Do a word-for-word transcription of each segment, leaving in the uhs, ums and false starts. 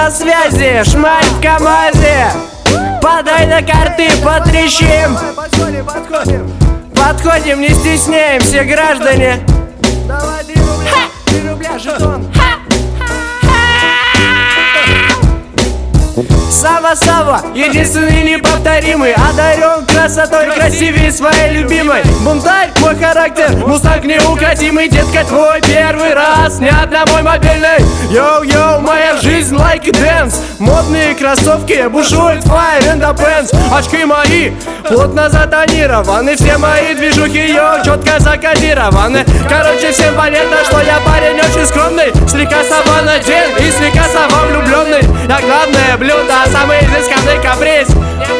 на связи, шмаль в КамАЗе. Подай на карты, потрещим. Подходим, подходим. Подходим, не стесняемся, граждане. Давай три рубля, три рубля, жетон. Сава-Сава, единственный неповторимый, одарен красотой, красивее своей любимой. Бунтарь, мой характер, мустанг неукротимый. Детка, твой первый раз, не на мой мобильный. Йоу-йоу, моя жизнь like a dance. Модные кроссовки, бушует fire in the pants. Очки мои, плотно затонированы. Все мои движухи, йоу, четко закодированы. Короче, всем понятно, что я парень очень скромный. Слегка самонадеян и слегка самовлюбленный. Я главное блюдо, самый изысканный каприз.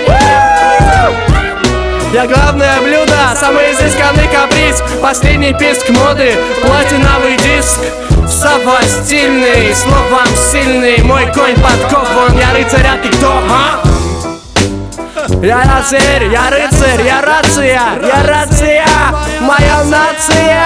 Я главное блюдо, самый изысканный каприз. Последний писк моды, платиновый диск. Сова стильный, словом сильный. Мой конь подкован, я рыцарь, а ты кто, а? Я рыцарь, я рыцарь, я рация, я рация, моя нация.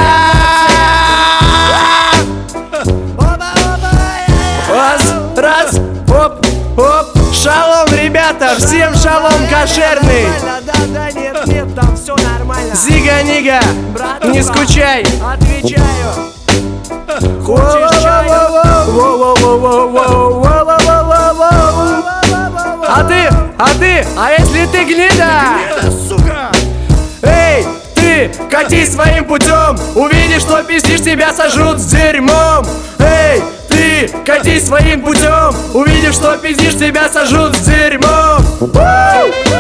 Раз, раз, оп, оп. Шалом, ребята, всем шалом кошерный. Да, да, нет, нет, там все нормально. Зига-нига, не скучай. Отвечаю. Хочешь чаю? А ты, а ты, а если ты гнида? Сука! Эй, ты, катись своим путем. Увидишь, что пиздишь, тебя сожрут с дерьмом. Эй, ты, катись своим путем. Увидишь, что пиздишь, тебя сожрут с дерьмом.